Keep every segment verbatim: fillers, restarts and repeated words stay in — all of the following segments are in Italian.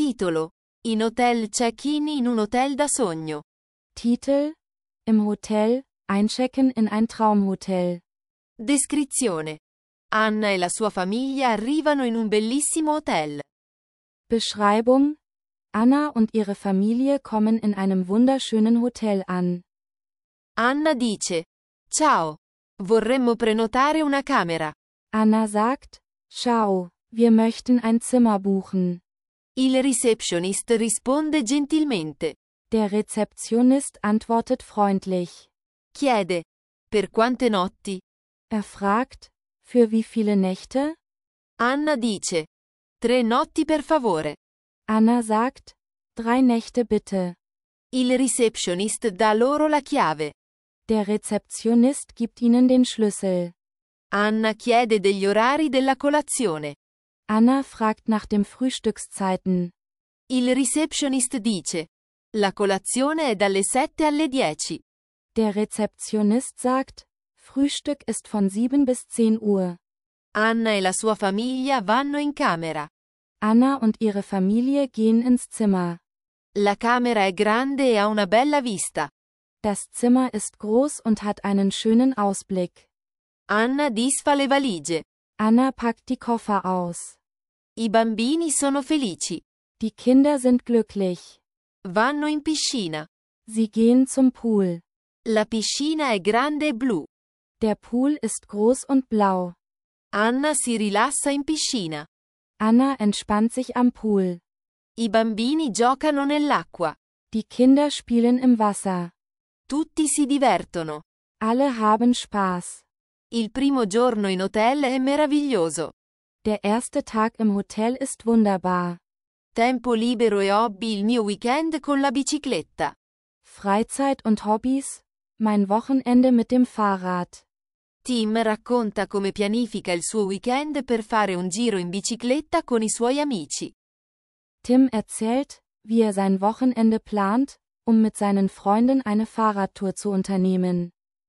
Titolo: In hotel check-in in un hotel da sogno. Titel: Im Hotel, einchecken in ein Traumhotel. Descrizione: Anna e la sua famiglia arrivano in un bellissimo hotel. Beschreibung: Anna und ihre Familie kommen in einem wunderschönen Hotel an. Anna dice: Ciao. Vorremmo prenotare una camera. Anna sagt: Ciao, wir möchten ein Zimmer buchen. Il receptionist risponde gentilmente. Der Rezeptionist antwortet freundlich. Chiede: Per quante notti? Er fragt: Für wie viele Nächte? Anna dice: Tre notti per favore. Anna sagt: Drei Nächte bitte. Il receptionist dà loro la chiave. Der Rezeptionist gibt ihnen den Schlüssel. Anna chiede degli orari della colazione. Anna fragt nach dem Frühstückszeiten. Il receptionist dice: La colazione è dalle sette alle dieci. Der Rezeptionist sagt: Frühstück ist von sieben bis zehn Uhr. Anna e la sua famiglia vanno in camera. Anna und ihre Familie gehen ins Zimmer. La camera è grande e ha una bella vista. Das Zimmer ist groß und hat einen schönen Ausblick. Anna disfa le valigie. Anna packt die Koffer aus. I bambini sono felici. Die Kinder sind glücklich. Vanno in piscina. Sie gehen zum Pool. La piscina è grande e blu. Der Pool ist groß und blau. Anna si rilassa in piscina. Anna entspannt sich am Pool. I bambini giocano nell'acqua. Die Kinder spielen im Wasser. Tutti si divertono. Alle haben Spaß. Il primo giorno in hotel è meraviglioso. Der erste Tag im Hotel ist wunderbar. Tempo libero e hobby, il mio weekend con la bicicletta. Freizeit und Hobbys? Mein Wochenende mit dem Fahrrad. Tim racconta come pianifica il suo weekend per fare un giro in bicicletta con i suoi amici. Tim erzählt, wie er sein Wochenende plant, um mit seinen Freunden eine Fahrradtour zu unternehmen.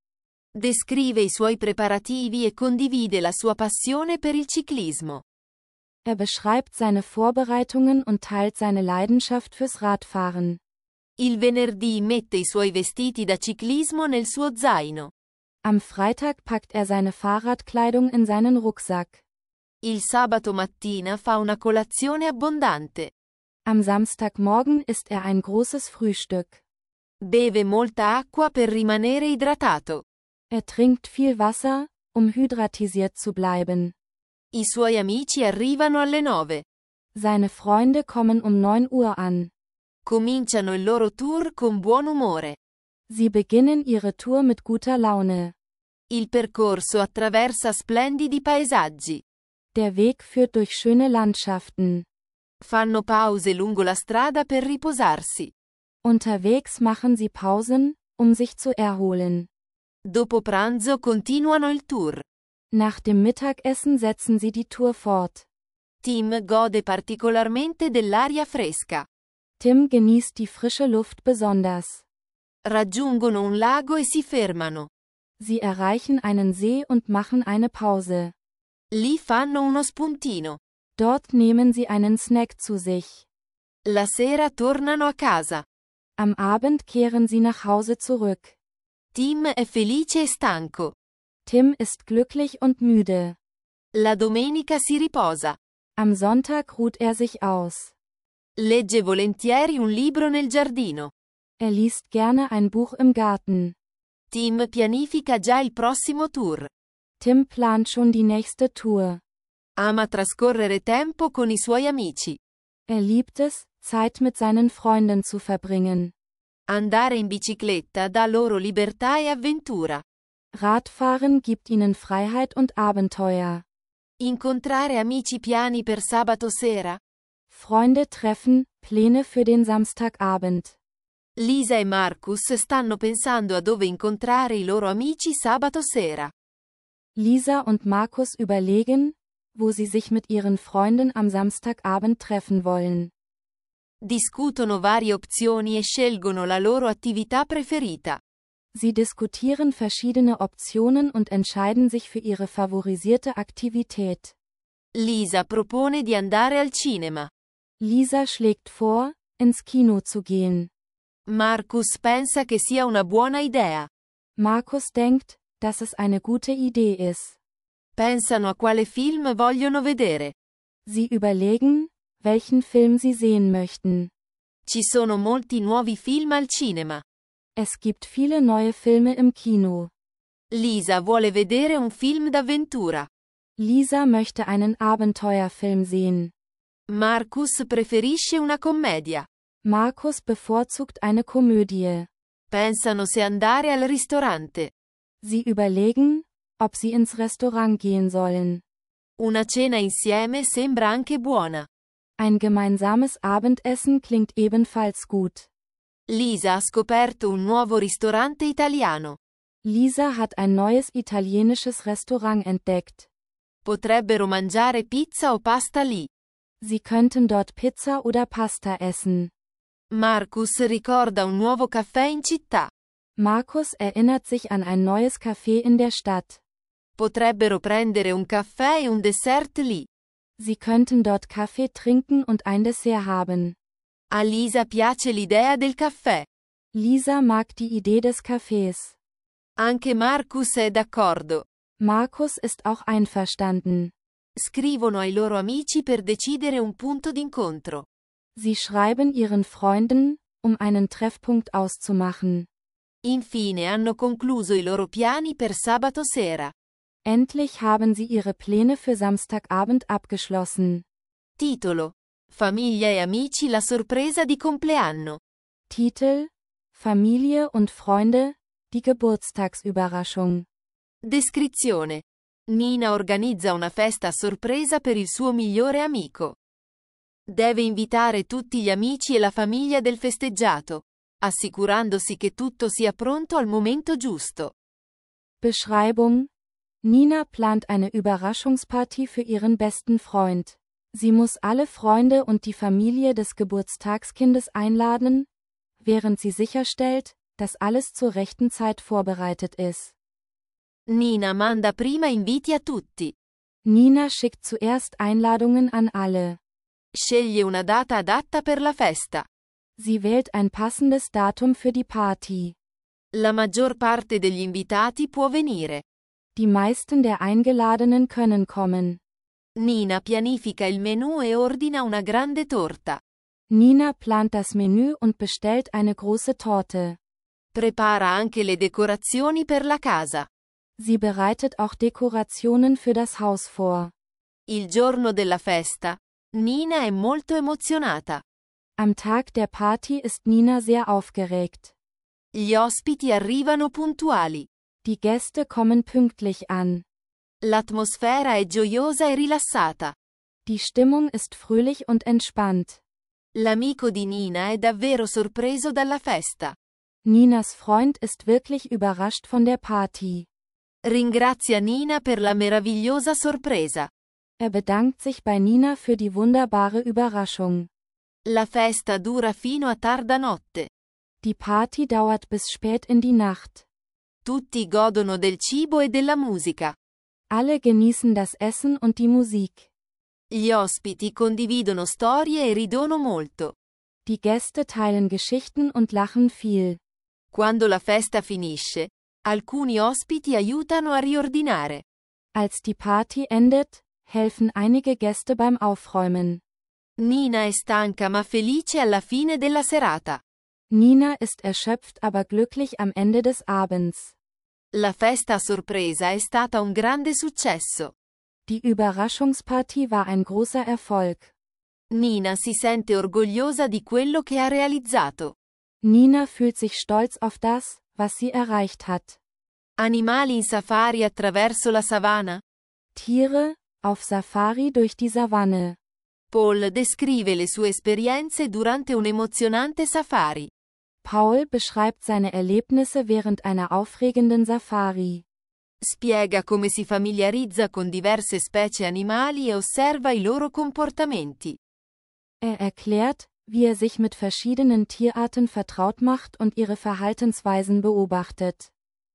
Descrive i suoi preparativi e condivide la sua passione per il ciclismo. Er beschreibt seine Vorbereitungen und teilt seine Leidenschaft fürs Radfahren. Il venerdì mette i suoi vestiti da ciclismo nel suo zaino. Am Freitag packt er seine Fahrradkleidung in seinen Rucksack. Il sabato mattina fa una colazione abbondante. Am Samstagmorgen isst er ein großes Frühstück. Beve molta acqua per rimanere idratato. Er trinkt viel Wasser, um hydratisiert zu bleiben. I suoi amici arrivano alle nove. Seine Freunde kommen um neun Uhr an. Cominciano il loro tour con buon umore. Sie beginnen ihre Tour mit guter Laune. Il percorso attraversa splendidi paesaggi. Der Weg führt durch schöne Landschaften. Fanno pause lungo la strada per riposarsi. Unterwegs machen sie Pausen, um sich zu erholen. Dopo pranzo continuano il tour. Nach dem Mittagessen setzen sie die Tour fort. Tim gode particolarmente dell'aria fresca. Tim genießt die frische Luft besonders. Raggiungono un lago e si fermano. Sie erreichen einen See und machen eine Pause. Lì fanno uno spuntino. Dort nehmen sie einen Snack zu sich. La sera tornano a casa. Am Abend kehren sie nach Hause zurück. Tim è felice e stanco. Tim ist glücklich und müde. La domenica si riposa. Am Sonntag ruht er sich aus. Legge volentieri un libro nel giardino. Er liest gerne ein Buch im Garten. Tim pianifica già il prossimo tour. Tim plant schon die nächste Tour. Ama trascorrere tempo con i suoi amici. Er liebt es, Zeit mit seinen Freunden zu verbringen. Andare in bicicletta dà loro libertà e avventura. Radfahren gibt ihnen Freiheit und Abenteuer. Incontrare amici, piani per sabato sera. Freunde treffen, Pläne für den Samstagabend. Lisa e Marcus stanno pensando a dove incontrare i loro amici sabato sera. Lisa und Markus überlegen, wo sie sich mit ihren Freunden am Samstagabend treffen wollen. Discutono varie opzioni e scelgono la loro attività preferita. Sie diskutieren verschiedene Optionen und entscheiden sich für ihre favorisierte Aktivität. Lisa propone di andare al cinema. Lisa schlägt vor, ins Kino zu gehen. Marcus pensa che sia una buona idea. Markus denkt, dass es eine gute Idee ist. Pensano a quale film vogliono vedere. Sie überlegen, welchen Film sie sehen möchten. Ci sono molti nuovi film al cinema. Es gibt viele neue Filme im Kino. Lisa vuole vedere un film d'avventura. Lisa möchte einen Abenteuerfilm sehen. Marcus preferisce una commedia. Markus bevorzugt eine Komödie. Pensano se andare al ristorante. Sie überlegen, ob sie ins Restaurant gehen sollen. Una cena insieme sembra anche buona. Ein gemeinsames Abendessen klingt ebenfalls gut. Lisa ha scoperto un nuovo ristorante italiano. Lisa hat ein neues italienisches Restaurant entdeckt. Potrebbero mangiare pizza o pasta lì. Sie könnten dort Pizza oder Pasta essen. Marcus ricorda un nuovo caffè in città. Markus erinnert sich an ein neues Café in der Stadt. Potrebbero prendere un caffè e un dessert lì. Sie könnten dort Kaffee trinken und ein Dessert haben. A Lisa piace l'idea del caffè. Lisa mag die Idee des Cafés. Anche Marcus è d'accordo. Markus ist auch einverstanden. Scrivono ai loro amici per decidere un punto d'incontro. Sie schreiben ihren Freunden, um einen Treffpunkt auszumachen. Infine hanno concluso i loro piani per sabato sera. Endlich haben sie ihre Pläne für Samstagabend abgeschlossen. Titolo: Famiglia e amici, la sorpresa di compleanno. Titel: Familie und Freunde, die Geburtstagsüberraschung. Descrizione: Nina organizza una festa a sorpresa per il suo migliore amico. Deve invitare tutti gli amici e la famiglia del festeggiato, assicurandosi che tutto sia pronto al momento giusto. Beschreibung: Nina plant eine Überraschungsparty für ihren besten Freund. Sie muss alle Freunde und die Familie des Geburtstagskindes einladen, während sie sicherstellt, dass alles zur rechten Zeit vorbereitet ist. Nina manda prima inviti a tutti. Nina schickt zuerst Einladungen an alle. Sceglie una data adatta per la festa. Sie wählt ein passendes Datum für die Party. La maggior parte degli invitati può venire. Die meisten der Eingeladenen können kommen. Nina pianifica il menù e ordina una grande torta. Nina plant das Menü und bestellt eine große Torte. Prepara anche le decorazioni per la casa. Sie bereitet auch Dekorationen für das Haus vor. Il giorno della festa, Nina è molto emozionata. Am Tag der Party ist Nina sehr aufgeregt. Gli ospiti arrivano puntuali. Die Gäste kommen pünktlich an. L'atmosfera è gioiosa e rilassata. Die Stimmung ist fröhlich und entspannt. L'amico di Nina è davvero sorpreso dalla festa. Ninas Freund ist wirklich überrascht von der Party. Ringrazia Nina per la meravigliosa sorpresa. Er bedankt sich bei Nina für die wunderbare Überraschung. La festa dura fino a tarda notte. Die Party dauert bis spät in die Nacht. Tutti godono del cibo e della musica. Alle genießen das Essen und die Musik. Gli ospiti condividono storie e ridono molto. Die Gäste teilen Geschichten und lachen viel. Quando la festa finisce, alcuni ospiti aiutano a riordinare. Als die Party endet, helfen einige Gäste beim Aufräumen. Nina è stanca ma felice alla fine della serata. Nina ist erschöpft aber glücklich am Ende des Abends. La festa a sorpresa è stata un grande successo. Die Überraschungsparty war ein großer Erfolg. Nina si sente orgogliosa di quello che ha realizzato. Nina fühlt sich stolz auf das, was sie erreicht hat. Animali in safari attraverso la savana? Tiere, auf Safari durch die Savanne. Paul descrive le sue esperienze durante un emozionante safari. Paul beschreibt seine Erlebnisse während einer aufregenden Safari. Spiega come si familiarizza con diverse specie animali e osserva i loro comportamenti. Er erklärt, wie er sich mit verschiedenen Tierarten vertraut macht und ihre Verhaltensweisen beobachtet.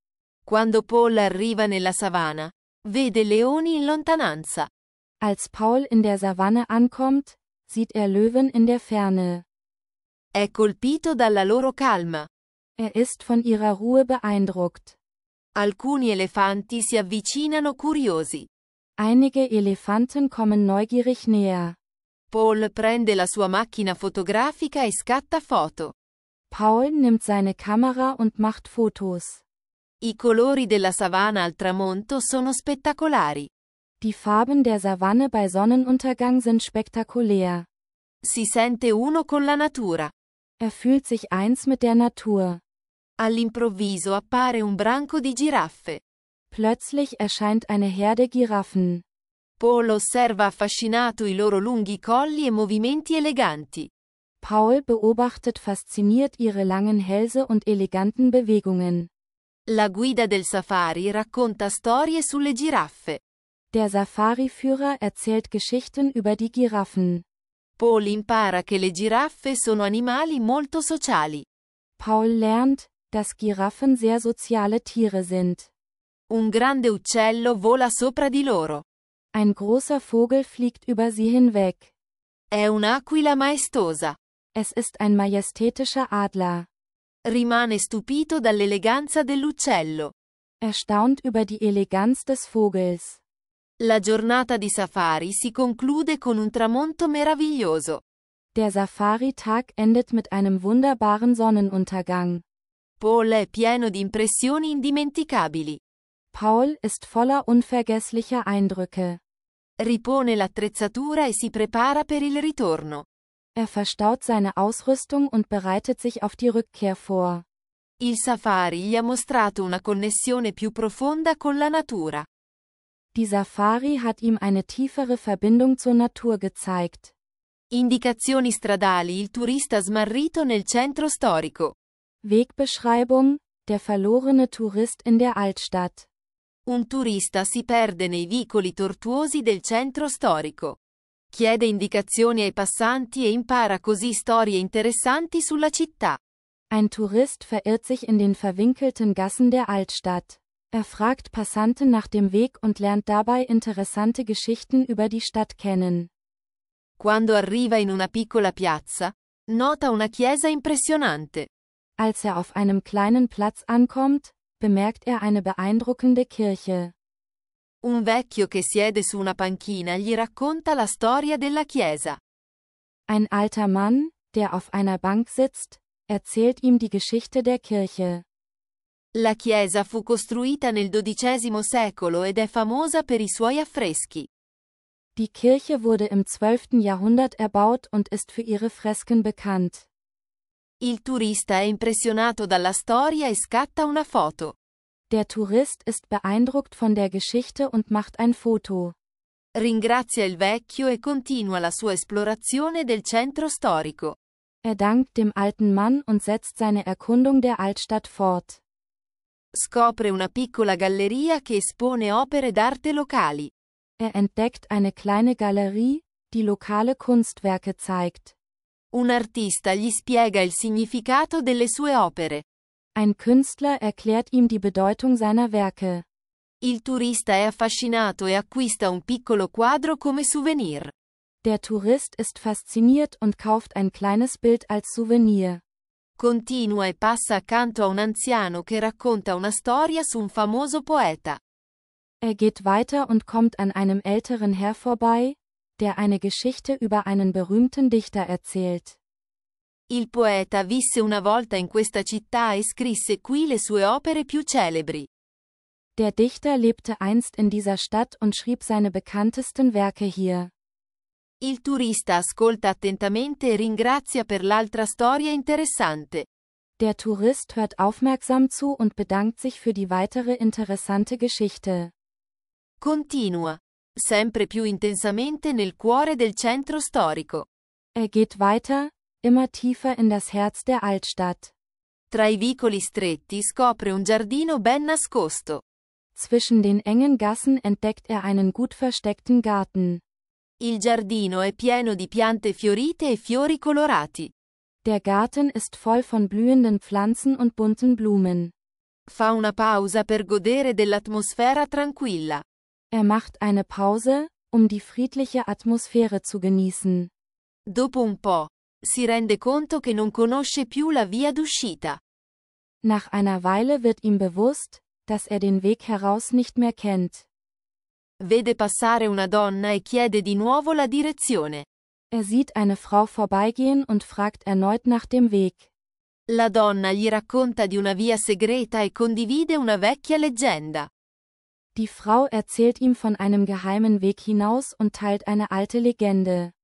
Quando Paul arriva nella savana, vede leoni in lontananza. Als Paul in der Savanne ankommt, sieht er Löwen in der Ferne. È colpito dalla loro calma. Er ist von ihrer Ruhe beeindruckt. Alcuni elefanti si avvicinano curiosi. Einige Elefanten kommen neugierig näher. Paul prende la sua macchina fotografica e scatta foto. Paul nimmt seine Kamera und macht Fotos. I colori della savana al tramonto sono spettacolari. Die Farben der Savanne bei Sonnenuntergang sind spektakulär. Si sente uno con la natura. Er fühlt sich eins mit der Natur. All'improvviso appare un branco di giraffe. Plötzlich erscheint eine Herde Giraffen. Paul osserva affascinato i loro lunghi colli e movimenti eleganti. Paul beobachtet fasziniert ihre langen Hälse und eleganten Bewegungen. La guida del safari racconta storie sulle giraffe. Der Safari-Führer erzählt Geschichten über die Giraffen. Paul impara che le giraffe sono animali molto sociali. Paul lernt, dass Giraffen sehr soziale Tiere sind. Un grande uccello vola sopra di loro. Ein großer Vogel fliegt über sie hinweg. È un'aquila maestosa. Es ist ein majestätischer Adler. Rimane stupito dall'eleganza dell'uccello. Er staunt über die Eleganz des Vogels. La giornata di safari si conclude con un tramonto meraviglioso. Der Safari-Tag endet mit einem wunderbaren Sonnenuntergang. Paul è pieno di impressioni indimenticabili. Paul ist voller unvergesslicher Eindrücke. Ripone l'attrezzatura e si prepara per il ritorno. Er verstaut seine Ausrüstung und bereitet sich auf die Rückkehr vor. Il safari gli ha mostrato una connessione più profonda con la natura. Die Safari hat ihm eine tiefere Verbindung zur Natur gezeigt. Indicazioni stradali. Il turista smarrito nel centro storico. Wegbeschreibung, der verlorene Tourist in der Altstadt. Un turista si perde nei vicoli tortuosi del centro storico. Chiede indicazioni ai passanti e impara così storie interessanti sulla città. Ein Tourist verirrt sich in den verwinkelten Gassen der Altstadt. Er fragt Passanten nach dem Weg und lernt dabei interessante Geschichten über die Stadt kennen. Quando arriva in una piccola piazza, nota una chiesa impressionante. Als er auf einem kleinen Platz ankommt, bemerkt er eine beeindruckende Kirche. Un vecchio che siede su una panchina gli racconta la storia della chiesa. Ein alter Mann, der auf einer Bank sitzt, erzählt ihm die Geschichte der Kirche. La chiesa fu costruita nel dodicesimo secolo ed è famosa per i suoi affreschi. Die Kirche wurde im zwölften Jahrhundert erbaut und ist für ihre Fresken bekannt. Il turista è impressionato dalla storia e scatta una foto. Der Tourist ist beeindruckt von der Geschichte und macht ein Foto. Ringrazia il vecchio e continua la sua esplorazione del centro storico. Er dankt dem alten Mann und setzt seine Erkundung der Altstadt fort. Scopre una piccola galleria che espone opere d'arte locali. Er entdeckt eine kleine Galerie, die lokale Kunstwerke zeigt. Un artista gli spiega il significato delle sue opere. Ein Künstler erklärt ihm die Bedeutung seiner Werke. Il turista è affascinato e acquista un piccolo quadro come souvenir. Der Tourist ist fasziniert und kauft ein kleines Bild als Souvenir. Continua e passa accanto a un anziano che racconta una storia su un famoso poeta. Er geht weiter und kommt an einem älteren Herr vorbei, der eine Geschichte über einen berühmten Dichter erzählt. Il poeta visse una volta in questa città e scrisse qui le sue opere più celebri. Der Dichter lebte einst in dieser Stadt und schrieb seine bekanntesten Werke hier. Il turista ascolta attentamente e ringrazia per l'altra storia interessante. Der Tourist hört aufmerksam zu und bedankt sich für die weitere interessante Geschichte. Continua. Sempre più intensamente nel cuore del centro storico. Er geht weiter, immer tiefer in das Herz der Altstadt. Tra i vicoli stretti scopre un giardino ben nascosto. Zwischen den engen Gassen entdeckt er einen gut versteckten Garten. Il giardino è pieno di piante fiorite e fiori colorati. Der Garten ist voll von blühenden Pflanzen und bunten Blumen. Fa una pausa per godere dell'atmosfera tranquilla. Er macht eine Pause, um die friedliche Atmosphäre zu genießen. Dopo un po', si rende conto che non conosce più la via d'uscita. Nach einer Weile wird ihm bewusst, dass er den Weg heraus nicht mehr kennt. Vede passare una donna e chiede di nuovo la direzione. Er sieht eine Frau vorbeigehen und fragt erneut nach dem Weg. La donna gli racconta di una via segreta e condivide una vecchia leggenda. Die Frau erzählt ihm von einem geheimen Weg hinaus und teilt eine alte Legende.